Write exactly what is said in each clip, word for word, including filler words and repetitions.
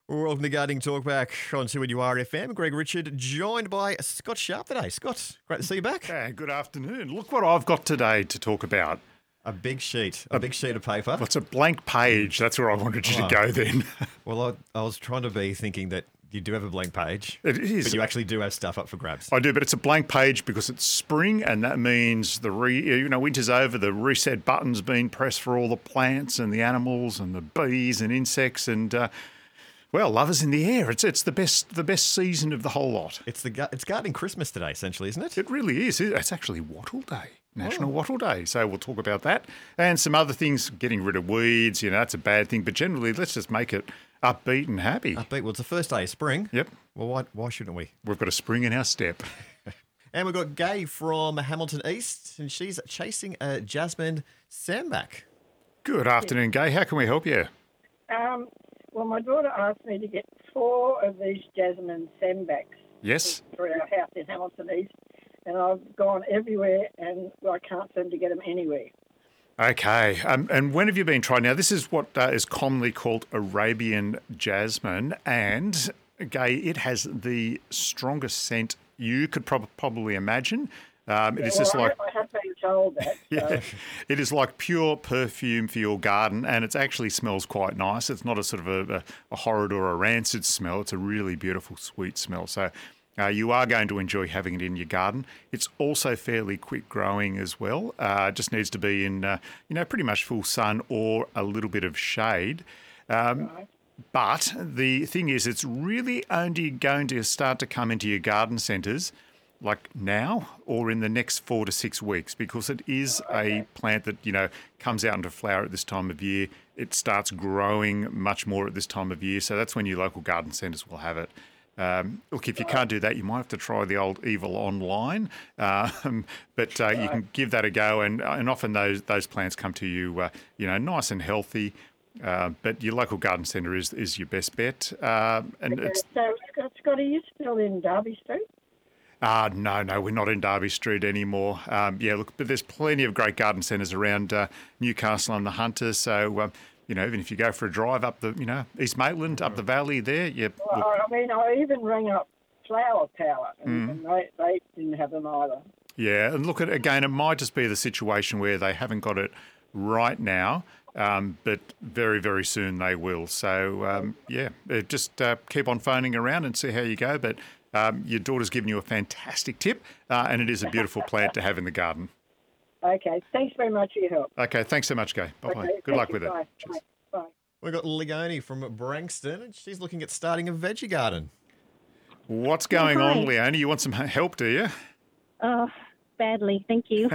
Welcome to Gardening Talkback on two W R F M. Greg Richard, joined by Scott Sharp today. Scott, great to see you back. Yeah, good afternoon. Look what I've got today to talk about. A big sheet, a, a big sheet of paper. Well, it's a blank page. That's where I wanted you oh. to go then. Well, I, I was trying to be thinking that you do have a blank page. It is. But you actually do have stuff up for grabs. I do, but it's a blank page because it's spring, and that means the re, you know winter's over. The reset button's been pressed for all the plants and the animals and the bees and insects and. Uh, Well, love is in the air. It's it's the best the best season of the whole lot. It's the it's gardening Christmas today, essentially, isn't it? It really is. It's actually Wattle Day, National oh. Wattle Day. So we'll talk about that and some other things. Getting rid of weeds, you know, that's a bad thing. But generally, let's just make it upbeat and happy. Upbeat. Well, it's the first day of spring. Yep. Well, why why shouldn't we? We've got a spring in our step. And we've got Gay from Hamilton East, and she's chasing a jasmine sambac. Good afternoon, Gay. How can we help you? Um. Well, my daughter asked me to get four of these jasmine sambacs. Yes. For our house in Hamilton East, and I've gone everywhere, and I can't seem to get them anywhere. Okay. Um, and when have you been trying? Now, this is what uh, is commonly called Arabian jasmine, and, Gay, it has the strongest scent you could prob- probably imagine. Um, yeah, it is well, just I, like I have been told that. So. yeah, it is like pure perfume for your garden, and it actually smells quite nice. It's not a sort of a, a, a horrid or a rancid smell. It's a really beautiful, sweet smell. So uh, you are going to enjoy having it in your garden. It's also fairly quick growing as well. Uh, just needs to be in, uh, you know, pretty much full sun or a little bit of shade. Um, right. But the thing is, it's really only going to start to come into your garden centres like now or in the next four to six weeks because it is okay. a plant that, you know, comes out into flower at this time of year. It starts growing much more at this time of year. So that's when your local garden centres will have it. Um, look, if you can't do that, you might have to try the old Evil Online, um, but uh, you can give that a go. And and often those those plants come to you, uh, you know, nice and healthy. Uh, but your local garden centre is is your best bet. Uh, and okay. it's, so, Scott, are you still in Derby Street? Uh, no, no, we're not in Derby Street anymore. Um, yeah, look, but there's plenty of great garden centres around uh, Newcastle and the Hunter. So, uh, you know, even if you go for a drive up the, you know, East Maitland, up the valley there, yeah. Well, look. I mean, I even rang up Flower Power, and, Mm. and they, they didn't have them either. Yeah, and look, at again, it might just be the situation where they haven't got it right now, um, but very, very soon they will. So, um, yeah, uh, just uh, keep on phoning around and see how you go. But Um, your daughter's given you a fantastic tip, uh, and it is a beautiful plant to have in the garden. Okay, thanks very much for your help. Okay, thanks so much, Gay. Bye-bye. Okay, Good luck you. with it. Bye. Cheers. Bye. Bye. We've got Leonie from Branxton, and she's looking at starting a veggie garden. What's going Hi. on, Leonie? You want some help, do you? Oh, badly, thank you.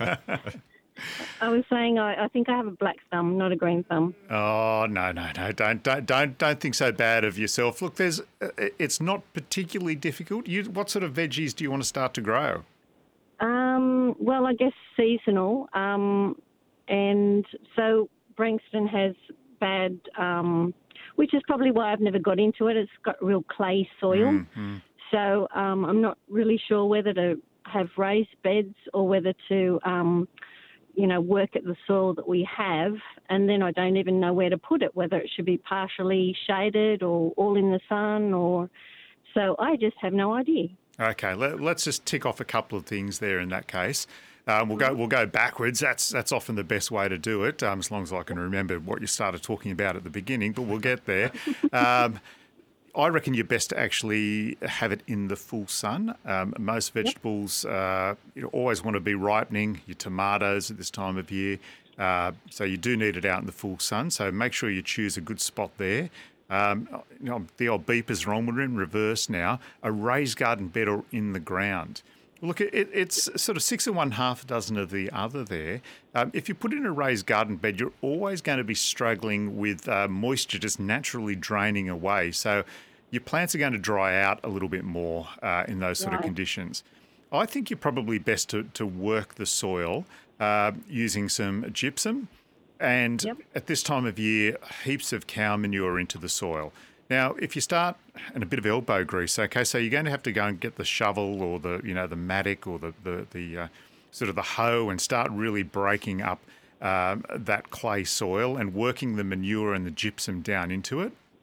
I was saying I, I think I have a black thumb, not a green thumb. Oh no, no, no! Don't, don't, don't, don't think so bad of yourself. Look, there's, uh, it's not particularly difficult. You, what sort of veggies do you want to start to grow? Um, well, I guess seasonal. Um, and so Branxton has bad, um, which is probably why I've never got into it. It's got real clay soil. Mm-hmm. So um, I'm not really sure whether to have raised beds or whether to, um, you know, work at the soil that we have. And then I don't even know where to put it, whether it should be partially shaded or all in the sun or... So I just have no idea. Okay, let, let's just tick off a couple of things there in that case. Um, we'll go we'll go backwards. That's that's often the best way to do it, um, as long as I can remember what you started talking about at the beginning, but we'll get there. Um, I reckon you're best to actually have it in the full sun. Um, most vegetables uh, you always want to be ripening, your tomatoes at this time of year. Uh, so you do need it out in the full sun. So make sure you choose a good spot there. Um, you know, the old beeper's wrong. We're in reverse now. A raised garden bed or in the ground. Look, it, it's sort of six and one half a dozen of the other there. Um, if you put it in a raised garden bed, you're always going to be struggling with uh, moisture just naturally draining away. So your plants are going to dry out a little bit more uh, in those sort Right. of conditions. I think you're probably best to, to work the soil uh, using some gypsum and Yep. at this time of year, heaps of cow manure into the soil. Now, if you start and a bit of elbow grease, okay, so you're going to have to go and get the shovel or the, you know, the mattock or the the, the uh, sort of the hoe and start really breaking up um, that clay soil and working the manure and the gypsum down into it.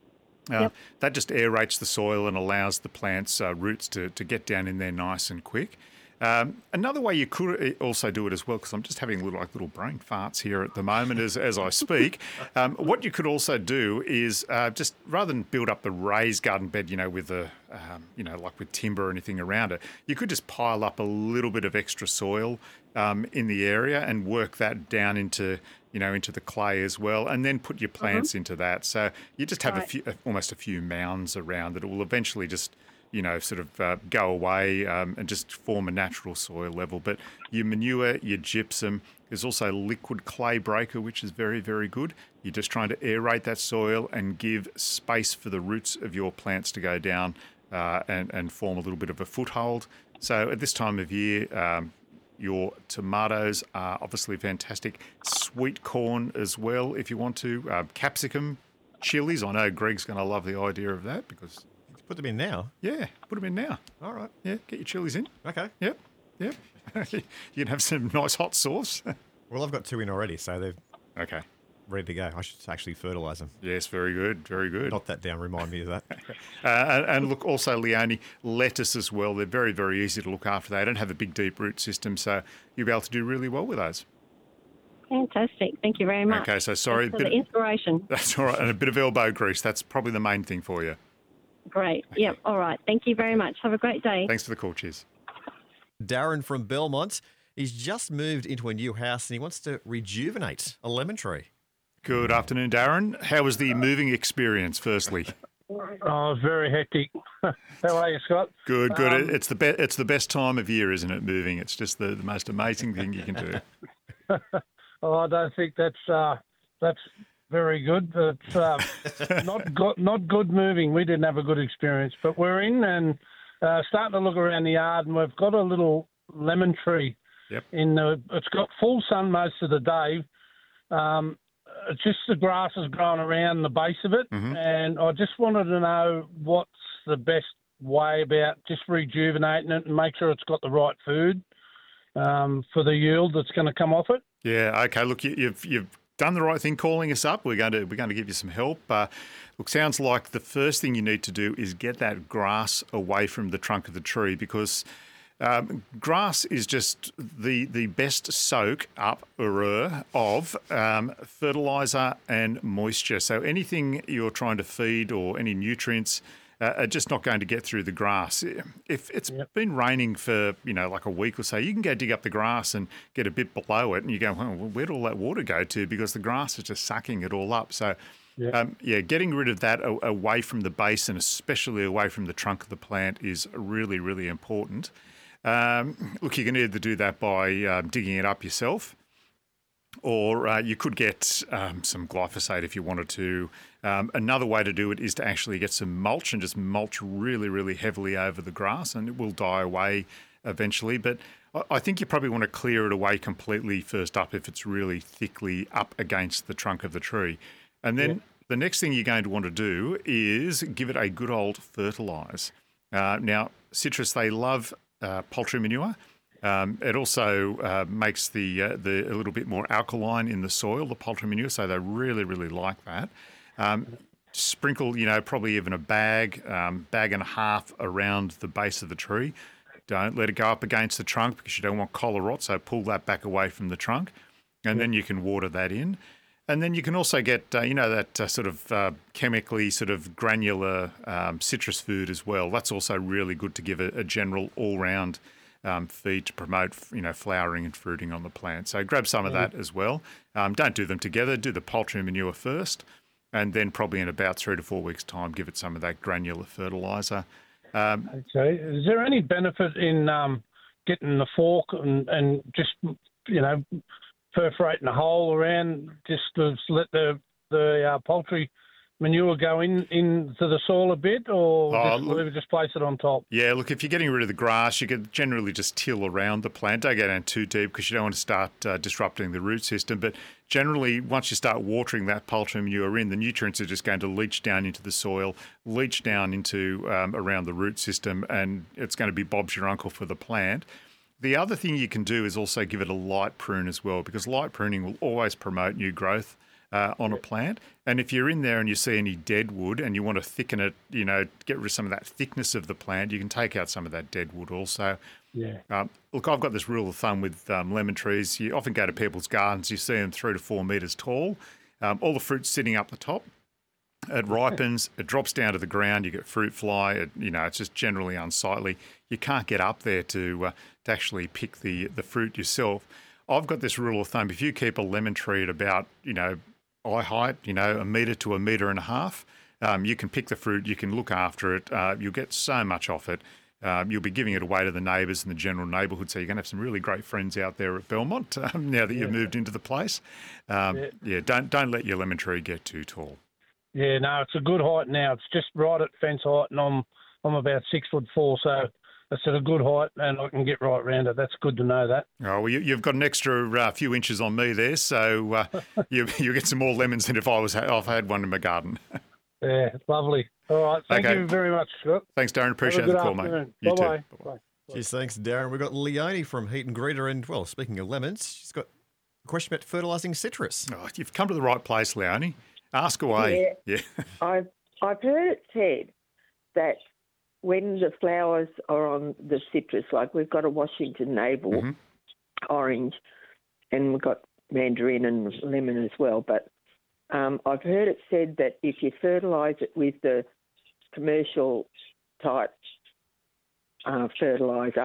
Uh, Yep. That just aerates the soil and allows the plant's uh, roots to, to get down in there nice and quick. Um, another way you could also do it as well, because I'm just having little like little brain farts here at the moment as, as I speak. Um, what you could also do is uh, just rather than build up the raised garden bed, you know, with the um, you know like with timber or anything around it, you could just pile up a little bit of extra soil um, in the area and work that down into you know into the clay as well, and then put your plants mm-hmm. into that. So you just have right. a few, almost a few mounds around that. It will eventually just you know, sort of uh, go away um, and just form a natural soil level. But your manure, your gypsum, there's also liquid clay breaker, which is very, very good. You're just trying to aerate that soil and give space for the roots of your plants to go down uh, and, and form a little bit of a foothold. So at this time of year, um, your tomatoes are obviously fantastic. Sweet corn as well, if you want to. Uh, capsicum, chilies. I know Greg's going to love the idea of that because... Put them in now? Yeah, put them in now. All right. Yeah, get your chilies in. Okay. Yep, yep. You can have some nice hot sauce. Well, I've got two in already, so they're okay. ready to go. I should actually fertilise them. Yes, very good, very good. Not that down, remind me of that. uh, and, and look, also, Leonie, lettuce as well. They're very, very easy to look after. They don't have a big, deep root system, so you'll be able to do really well with those. Fantastic. Thank you very much. Okay, so sorry. Thanks for the inspiration. That's all right. And a bit of elbow grease. That's probably the main thing for you. Great. Yep. All right. Thank you very much. Have a great day. Thanks for the call. Cheers. Darren from Belmont. He's just moved into a new house and he wants to rejuvenate a lemon tree. Good afternoon, Darren. How was the moving experience, firstly? Oh, very hectic. How are you, Scott? Good, good. Um, it's the be- it's the best time of year, isn't it, moving? It's just the, the most amazing thing you can do. oh, I don't think that's uh, that's... very good, but uh, not good, not good moving. We didn't have a good experience, but we're in and uh, starting to look around the yard, and we've got a little lemon tree. Yep. In the, it's got full sun most of the day. Um, it's just the grass is growing around the base of it, mm-hmm. and I just wanted to know what's the best way about just rejuvenating it and make sure it's got the right food um, for the yield that's going to come off it. Yeah. Okay. Look, you, you've you've. done the right thing calling us up. We're going to we're going to give you some help. Uh, look, sounds like the first thing you need to do is get that grass away from the trunk of the tree because um, grass is just the the best soak up of um, fertilizer and moisture. So anything you're trying to feed or any nutrients uh, are just not going to get through the grass. If it's yep. been raining for, you know, like a week or so, you can go dig up the grass and get a bit below it and you go, well, where'd all that water go to? Because the grass is just sucking it all up. So, yep. um, yeah, getting rid of that away from the base and especially away from the trunk of the plant is really, really important. Um, look, you can either do that by um, digging it up yourself, or uh, you could get um, some glyphosate if you wanted to. Um, another way to do it is to actually get some mulch and just mulch really, really heavily over the grass, and it will die away eventually. But I, I think you probably want to clear it away completely first up if it's really thickly up against the trunk of the tree. And then yeah. the next thing you're going to want to do is give it a good old fertilise. Uh, now, citrus, they love uh, poultry manure. Um, it also uh, makes the uh, the a little bit more alkaline in the soil, the poultry manure, so they really, really like that. Um, sprinkle, you know, probably even a bag, um, bag and a half around the base of the tree. Don't let it go up against the trunk because you don't want collar rot, so pull that back away from the trunk, and then you can water that in. And then you can also get, uh, you know, that uh, sort of uh, chemically sort of granular um, citrus food as well. That's also really good to give a, a general all-round Um, feed to promote, you know, flowering and fruiting on the plant. So grab some of that as well. Um, don't do them together. Do the poultry manure first, and then probably in about three to four weeks' time, give it some of that granular fertiliser. Um, okay. Is there any benefit in um, getting the fork and, and just, you know, perforating a hole around just to let the the uh, poultry manure go in into the soil a bit, or oh, just, look, just place it on top? Yeah, look, if you're getting rid of the grass, you could generally just till around the plant. Don't go down too deep because you don't want to start uh, disrupting the root system. But generally, once you start watering that poultry manure in, the nutrients are just going to leach down into the soil, leach down into um, around the root system, and it's going to be Bob's your uncle for the plant. The other thing you can do is also give it a light prune as well, because light pruning will always promote new growth uh, on a plant. And if you're in there and you see any dead wood and you want to thicken it, you know, get rid of some of that thickness of the plant, you can take out some of that dead wood also. Yeah. Um, look, I've got this rule of thumb with um, lemon trees. You often go to people's gardens, you see them three to four metres tall. Um, all the fruit's sitting up the top. It ripens, it drops down to the ground, you get fruit fly, it, you know, it's just generally unsightly. You can't get up there to, uh, to actually pick the, the fruit yourself. I've got this rule of thumb, if you keep a lemon tree at about, you know, eye height, you know, a metre to a metre and a half, um, you can pick the fruit, you can look after it, uh, you'll get so much off it. Um, you'll be giving it away to the neighbours in the general neighbourhood, so you're going to have some really great friends out there at Belmont um, now that you've moved into the place. Um, yeah. yeah, don't don't let your lemon tree get too tall. Yeah, no, it's a good height now. It's just right at fence height, and I'm I'm about six foot four, so it's at a good height, and I can get right round it. That's good to know that. Oh well, you, you've got an extra uh, few inches on me there, so uh, you you get some more lemons than if I was if I had one in my garden. Yeah, lovely. All right, thank Okay. you very much, Scott. Thanks, Darren. Appreciate Have a the good call, mate. afternoon. You Bye-bye. too. Bye. Cheers, thanks, Darren. We've got Leonie from Heat and Greeter, and, well, speaking of lemons, she's got a question about fertilising citrus. Oh, you've come to the right place, Leonie. Ask away. Yeah. yeah. I've I've heard it said that when the flowers are on the citrus, like we've got a Washington navel, Mm-hmm. orange, and we've got mandarin and lemon as well. But um, I've heard it said that if you fertilise it with the commercial type uh, fertiliser,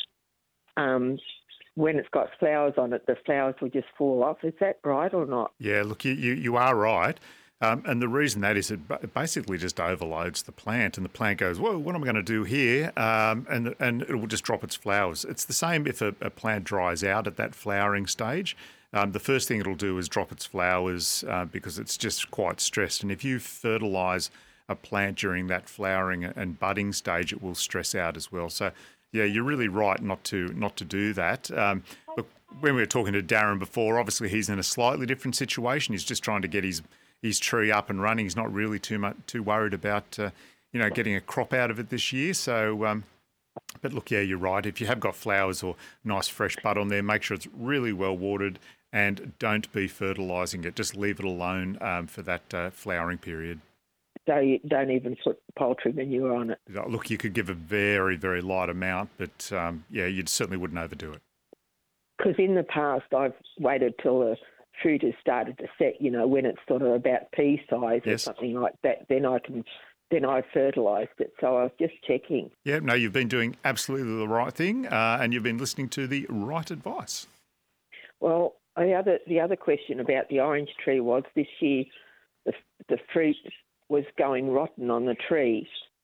um, when it's got flowers on it, the flowers will just fall off. Is that right or not? Yeah, look, you, you, you are right. Um, and the reason that is it ba- basically just overloads the plant, and the plant goes, whoa, what am I going to do here? Um, and and it will just drop its flowers. It's the same if a, a plant dries out at that flowering stage. Um, the first thing it'll do is drop its flowers uh, because it's just quite stressed. And if you fertilise a plant during that flowering and budding stage, it will stress out as well. So, yeah, you're really right not to not to do that. Um, look, when we were talking to Darren before, obviously he's in a slightly different situation. He's just trying to get his his tree up and running. He's not really too much too worried about uh, you know getting a crop out of it this year. So, um, but look, yeah, you're right. If you have got flowers or nice fresh bud on there, make sure it's really well watered and don't be fertilising it. Just leave it alone um, for that uh, flowering period. So you don't even put poultry manure on it. Look, you could give a very, very light amount, but um, yeah, you certainly wouldn't overdo it. Because in the past, I've waited till the fruit has started to set. You know, when it's sort of about pea size or Yes. something like that, then I can, then I fertilised it. So I was just checking. Yeah, no, you've been doing absolutely the right thing, uh, and you've been listening to the right advice. Well, the other the other question about the orange tree was this year, the the fruit was going rotten on the tree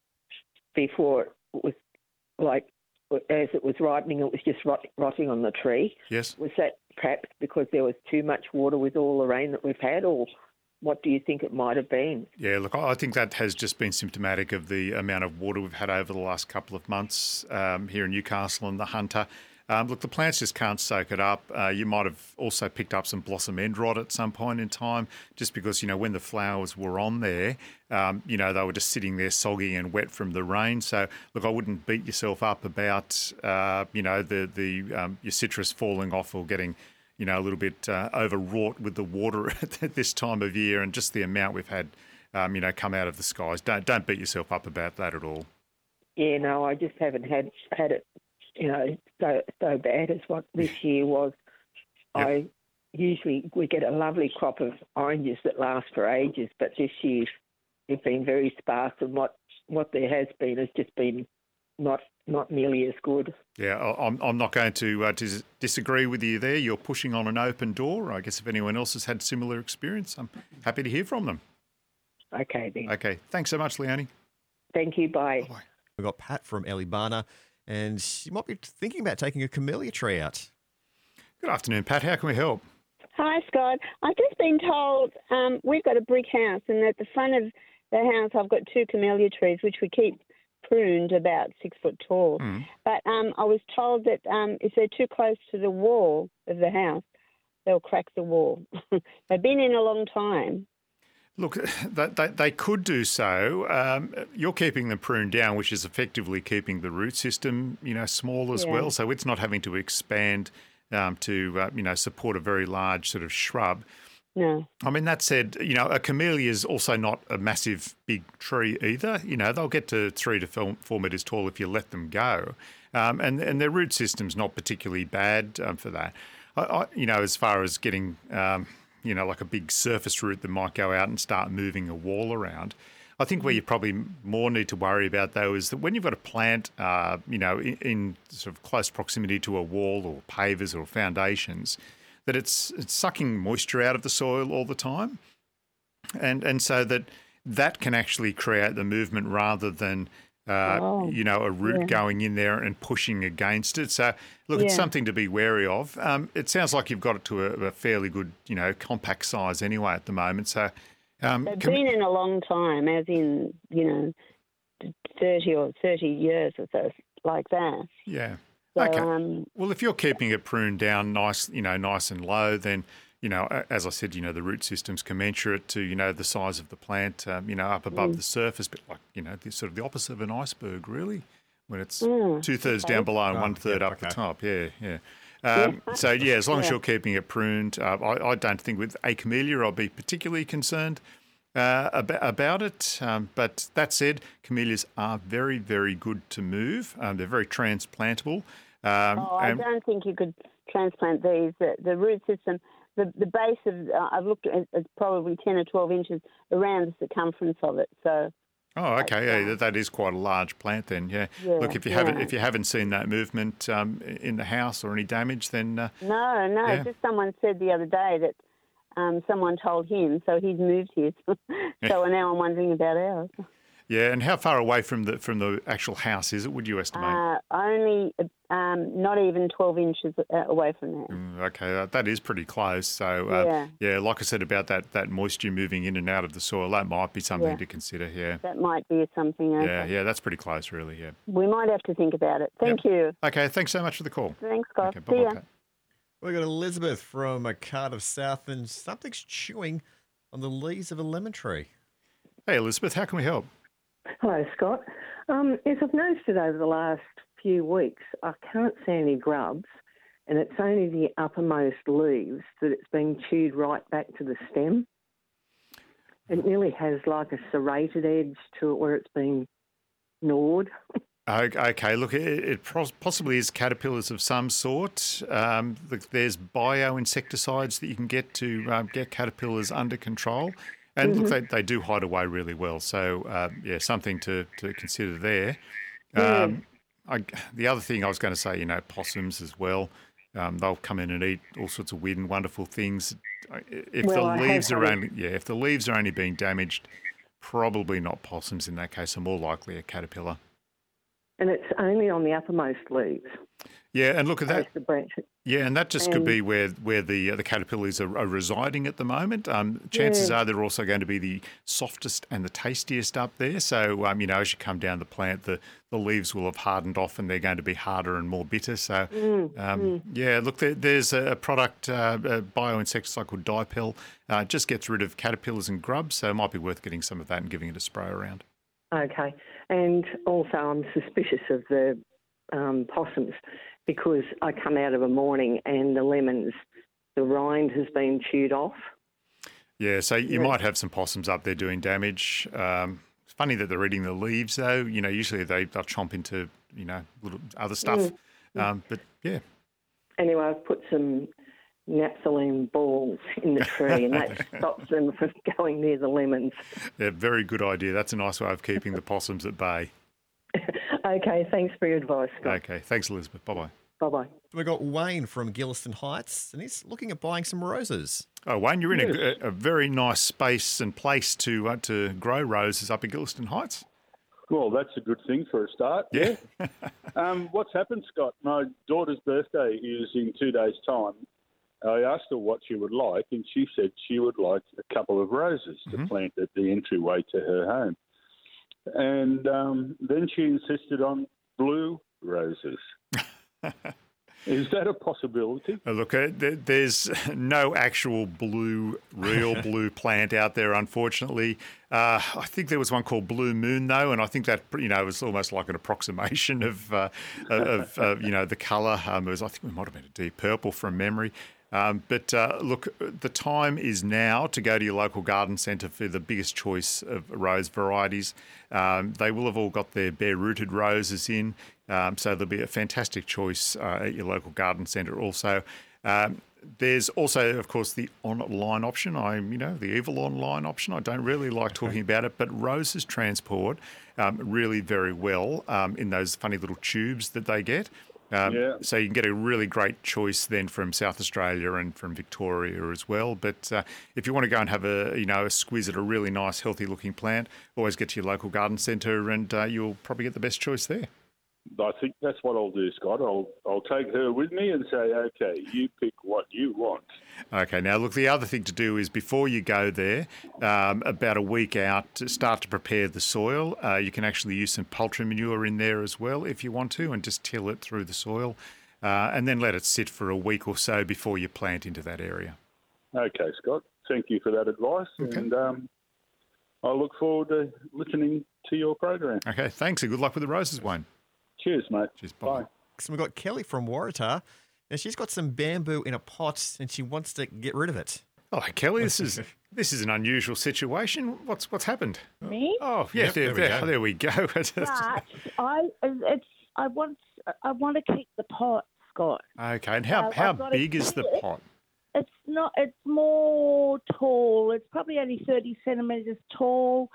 before it was like as it was ripening, it was just rot, rotting on the tree. Yes. Was that perhaps because there was too much water with all the rain that we've had, or what do you think it might have been? Yeah, look, I think that has just been symptomatic of the amount of water we've had over the last couple of months um, here in Newcastle and the Hunter. Um, look, the plants just can't soak it up. Uh, you might have also picked up some blossom end rot at some point in time, just because, you know, when the flowers were on there, um, you know, they were just sitting there soggy and wet from the rain. So, look, I wouldn't beat yourself up about, uh, you know, the, the um, your citrus falling off or getting, you know, a little bit uh, overwrought with the water at this time of year and just the amount we've had, um, you know, come out of the skies. Don't don't beat yourself up about that at all. Yeah, no, I just haven't had had it, you know, so so bad as what this year was. Yep. I usually we get a lovely crop of oranges that last for ages, but this year it's been very sparse, and what, what there has been has just been not not nearly as good. Yeah, I- I'm I'm not going to uh, dis- disagree with you there. You're pushing on an open door. I guess if anyone else has had similar experience, I'm happy to hear from them. Okay then. Okay, thanks so much, Leonie. Thank you. Bye. Bye. We've got Pat from Elibana, and you might be thinking about taking a camellia tree out. Good afternoon, Pat. How can we help? Hi, Scott. I've just been told um, we've got a brick house, and at the front of the house I've got two camellia trees, which we keep pruned about six foot tall. Mm. But um, I was told that um, if they're too close to the wall of the house, they'll crack the wall. They've been in a long time. Look, they, they, they could do so. Um, you're keeping them pruned down, which is effectively keeping the root system, you know, small as Yeah. well. So it's not having to expand um, to, uh, you know, support a very large sort of shrub. no. I mean, that said, you know, a camellia is also not a massive big tree either. You know, they'll get to three to four, four metres tall if you let them go. Um, and, and their root system's not particularly bad um, for that. I, I, you know, as far as getting, um, you know, like a big surface root that might go out and start moving a wall around, I think where you probably more need to worry about, though, is that when you've got a plant, uh, you know, in, in sort of close proximity to a wall or pavers or foundations, that it's it's sucking moisture out of the soil all the time, and and so that that can actually create the movement rather than uh, Oh, you know a root yeah. going in there and pushing against it. So look, it's Yeah. something to be wary of. Um, it sounds like you've got it to a, a fairly good, you know, compact size anyway at the moment. So. Um, They've com- been in a long time, as in, you know, thirty or thirty years or so, like that. yeah. So, Okay. um, Well, if you're keeping it pruned down nice, you know, nice and low, then, you know, a- as I said, you know, the root system's commensurate to, you know, the size of the plant, um, you know, up above Mm. the surface, but like, you know, the, sort of the opposite of an iceberg, really, when it's Mm, two thirds okay. down below and Oh, one third yeah, up the okay. top. Yeah, yeah. Um, so, yeah, as long as Yeah. you're keeping it pruned, uh, I, I don't think with a camellia I'll be particularly concerned uh, about, about it. Um, but that said, camellias are very, very good to move. Um, they're very transplantable. Um, Oh, I and- don't think you could transplant these. The, the root system, the, the base of, uh, I've looked at it's probably ten or twelve inches around the circumference of it. So, Oh, okay. That's, Yeah, uh, that, that is quite a large plant then. Yeah. Yeah, Look, if you haven't yeah. if you haven't seen that movement um, in the house or any damage, then uh, no, no, Yeah. just someone said the other day that um, someone told him, so he's moved his. So now I'm wondering about ours. yeah. And how far away from the from the actual house is it? Would you estimate? Uh, only um, not even twelve inches uh, away from that. Mm, okay, that, that is pretty close. So uh, Yeah. yeah, like I said about that that moisture moving in and out of the soil, that might be something Yeah. to consider. Yeah. That might be something. Okay. Yeah, yeah, that's pretty close, really. Yeah. We might have to think about it. Thank you. Okay, thanks so much for the call. Thanks, Scott. Okay, See ya. bye-bye. We've got Elizabeth from uh, Cardiff South, and something's chewing on the leaves of a lemon tree. Hey, Elizabeth, how can we help? Hello, Scott. Um, yes, I've noticed it over the last few weeks. I can't see any grubs, and it's only the uppermost leaves that it's been chewed right back to the stem. It nearly has like a serrated edge to it where it's been gnawed. O- Okay, look, it, it pos- possibly is caterpillars of some sort. Um, look, there's bioinsecticides that you can get to um, get caterpillars under control. And look, they, they do hide away really well. So, uh, yeah, something to, to consider there. Um, I, the other thing I was going to say, you know, possums as well. Um, they'll come in and eat all sorts of weird and wonderful things. If Well, I the have leaves are heard- only, yeah, if the leaves are only being damaged, probably not possums in that case, are more likely a caterpillar. And it's only on the uppermost leaves. Yeah, and look at that. Most of the branches. Yeah, and that just could And- be where where the uh, the caterpillars are, are residing at the moment. Um, chances Yeah. are they're also going to be the softest and the tastiest up there. So um, you know, as you come down the plant, the, the leaves will have hardened off, and they're going to be harder and more bitter. So Mm, um, yeah, look, there, there's a product, uh, a bioinsecticide called Dipel. Uh, it just gets rid of caterpillars and grubs, so it might be worth getting some of that and giving it a spray around. Okay. And also I'm suspicious of the um, possums because I come out of a morning and the lemons, the rind has been chewed off. Yeah, so you Yeah. might have some possums up there doing damage. Um, it's funny that they're eating the leaves, though. You know, usually they, they'll chomp into, you know, little other stuff. Um, but yeah, Anyway, I've put some naphthalene balls in the tree and that stops them from going near the lemons. yeah, very good idea. That's a nice way of keeping the possums at bay. Okay, thanks for your advice, Scott. Okay, thanks, Elizabeth. Bye-bye. Bye-bye. We've got Wayne from Gilliston Heights, and he's looking at buying some roses. Oh, Wayne, you're in a, a very nice space and place to uh, to grow roses up in Gilliston Heights. Well, that's a good thing for a start. Yeah. Um, what's happened, Scott? My daughter's birthday is in two days' time. I asked her what she would like, and she said she would like a couple of roses to plant at the entryway to her home. And um, then she insisted on blue roses. Is that a possibility? Uh, Look, uh, there- there's no actual blue, real blue plant out there, unfortunately. Uh, I think there was one called Blue Moon, though, and I think that, you know, was almost like an approximation of, uh, of uh, you know, the colour. Um, it was, I think it might have been a deep purple from memory. Um, but uh, look, the time is now to go to your local garden centre for the biggest choice of rose varieties. Um, they will have all got their bare-rooted roses in, um, so there'll be a fantastic choice uh, at your local garden centre also. Um, There's also, of course, the online option. I, you know, the evil online option. I don't really like talking about it, but roses transport um, really very well um, in those funny little tubes that they get. Um, Yeah. So you can get a really great choice then from South Australia and from Victoria as well. But uh, if you want to go and have a, you know, a squiz at a really nice, healthy-looking plant, always get to your local garden centre, and uh, you'll probably get the best choice there. I think that's what I'll do, Scott. I'll I'll take her with me and say, okay, you pick what you want. Okay, now look, the other thing to do is before you go there, um, about a week out, to start to prepare the soil. Uh, you can actually use some poultry manure in there as well if you want to, and just till it through the soil, uh, and then let it sit for a week or so before you plant into that area. Okay, Scott. Thank you for that advice, Okay. and um, I look forward to listening to your program. Okay, thanks, and good luck with the roses, Wayne. Cheers, mate. Cheers, bye. Bye. So we've got Kelly from Waratah, and she's got some bamboo in a pot, and she wants to get rid of it. Oh, Kelly, this is this is an unusual situation. What's what's happened? Me? Oh, yeah, Yep, there, there we there, go. there we go. But I, it's, I want, I want to keep the pot, Scott. Okay, and how, Uh, how I've got a big is the kit. pot? It's not. It's more tall. It's probably only thirty centimetres tall,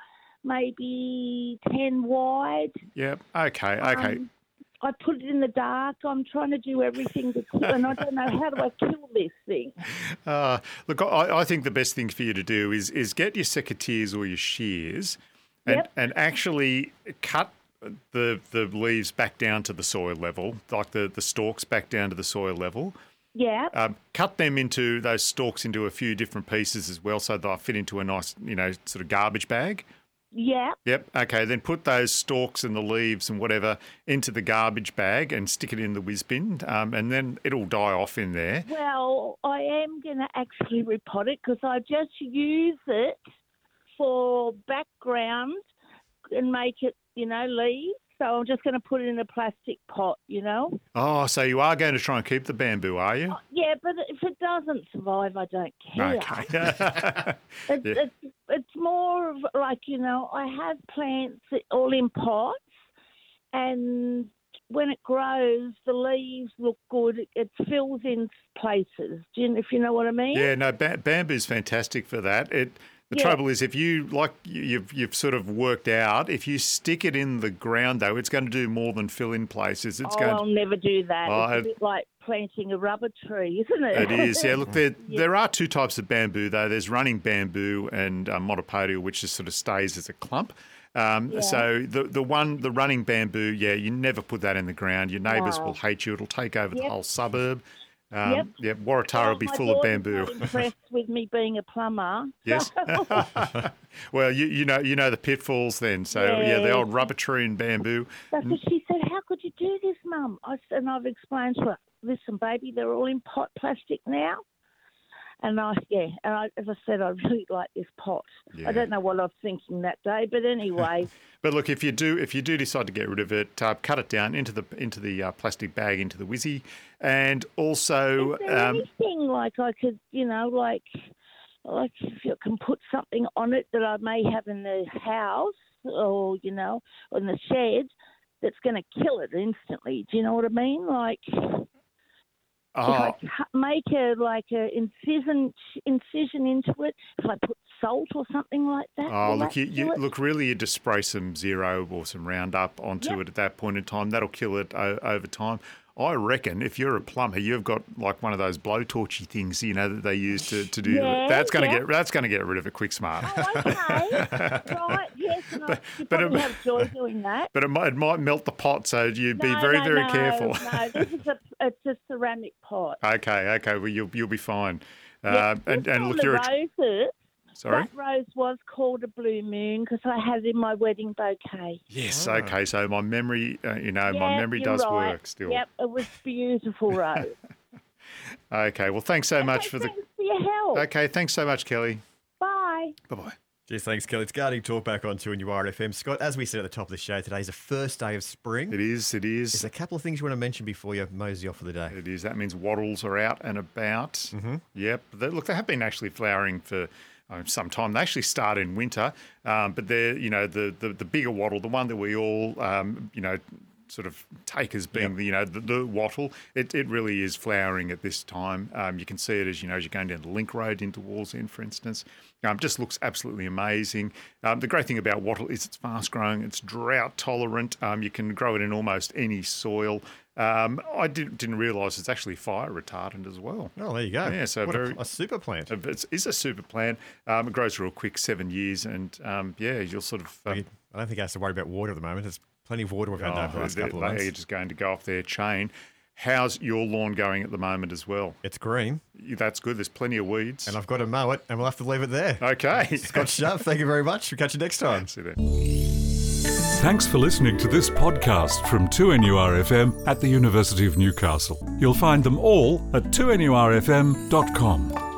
maybe ten wide. Yep, okay, okay. Um, I put it in the dark. I'm trying to do everything to kill, and I don't know how do I kill this thing. Uh, look, I, I think the best thing for you to do is is get your secateurs or your shears and, Yep. and actually cut the the leaves back down to the soil level, like the, the stalks back down to the soil level. Yeah. Um, cut them into those stalks into a few different pieces as well, so they'll fit into a nice, you know, sort of garbage bag. Yeah. Yep. Okay. Then put those stalks and the leaves and whatever into the garbage bag and stick it in the whiz bin, um, and then it'll die off in there. Well, I am going to actually repot it because I just use it for background and make it, you know, leaves. So I'm just going to put it in a plastic pot, you know. Oh, so you are going to try and keep the bamboo, are you? Yeah, but if it doesn't survive, I don't care. Okay. It's, Yeah. it's, it's more of like, you know, I have plants all in pots, and when it grows, the leaves look good. It, it fills in places, do you, if you know what I mean. Yeah, no, ba- bamboo's fantastic for that. It. The Yeah. trouble is, if you, like you- you've, you've sort of worked out, if you stick it in the ground, though, it's going to do more than fill in places. It's oh, going I'll never do that. Oh, it's a it- bit like planting a rubber tree, isn't it? It is, yeah. Look, there Yeah. there are two types of bamboo, though. There's running bamboo and uh, monopodial, which just sort of stays as a clump. Um, Yeah. So the the one, the running bamboo, yeah, you never put that in the ground. Your neighbours No. will hate you. It'll take over the Yep. whole suburb. Um, Yep. Yep, Waratah will be my full of daughter's bamboo. not impressed with me being a plumber. Yes. Well, you you know you know the pitfalls then. So yeah, the Yes. old rubber tree and bamboo. That's what she said. How could you do this, Mum? I s- and I've explained to her. Listen, baby, they're all in pot plastic now. And I, yeah, and I, as I said, I really like this pot. Yeah. I don't know what I was thinking that day, but anyway, But look, if you do if you do decide to get rid of it, uh, cut it down into the into the uh, plastic bag into the whizzy, and also is there um, anything like I could, you know, like, like if you can put something on it that I may have in the house or, you know, in the shed that's going to kill it instantly. Do you know what I mean? Like, if I oh, cut, make a like a incision incision into it, if I put salt or something like that. oh will look, that you, kill you it? look really you just spray some Zero or some Roundup onto Yep. it at that point in time. That'll kill it o- over time. I reckon if you're a plumber, you've got like one of those blowtorchy things, you know, that they use to, to do. Yeah, that's going to yeah. get that's going to get rid of it quick smart. Oh, okay. Right, yes, and I you but probably it- have joy doing that. But it might, it might melt the pot, so you be No, very no, very no, careful. No, this is a it's a ceramic pot. Okay, okay, well you'll you'll be fine. Yeah, Uh, and just and on look, the you're a, roses. sorry. That rose was called a blue moon because I had it in my wedding bouquet. Yes, Ah. okay. So my memory, uh, you know, my Yep, memory you're does right. work still. Yep, it was beautiful rose. Okay, well, thanks so much Okay, for the. thanks for your help. Okay, thanks so much, Kelly. Bye. Bye bye. Geez, thanks, Kelly. It's Gardening Talk back on two N U R F M. Scott, as we said at the top of the show, today is the first day of spring. It is, it is. There's a couple of things you want to mention before you mosey off for the day. It is. That means wattles are out and about. Mm-hmm. Yep. They, look, they have been actually flowering for um, some time. They actually start in winter, um, but they're, you know, the, the, the bigger wattle, the one that we all, um, you know, sort of take as being, Yep. the, you know, the, the wattle. It, it really is flowering at this time. Um, you can see it as, you know, as you're going down the Link Road into Wallsend, for instance. Um, just looks absolutely amazing. Um, the great thing about wattle is it's fast growing, it's drought tolerant. Um, you can grow it in almost any soil. Um, I did, didn't realise it's actually fire retardant as well. Oh, there you go. Yeah, so What very a, a super plant. It is a super plant. Um, it grows real quick, seven years, and um, yeah, you'll sort of. Uh, I don't think I have to worry about water at the moment. There's plenty of water we've had oh, over the last they- couple of they months. are just going to go off their chain. How's your lawn going at the moment as well? It's green. That's good. There's plenty of weeds. And I've got to mow it, and we'll have to leave it there. Okay. Scott Sharp, thank you very much. We'll catch you next time. See you then. Thanks for listening to this podcast from two N U R F M at the University of Newcastle. You'll find them all at two N U R F M dot com.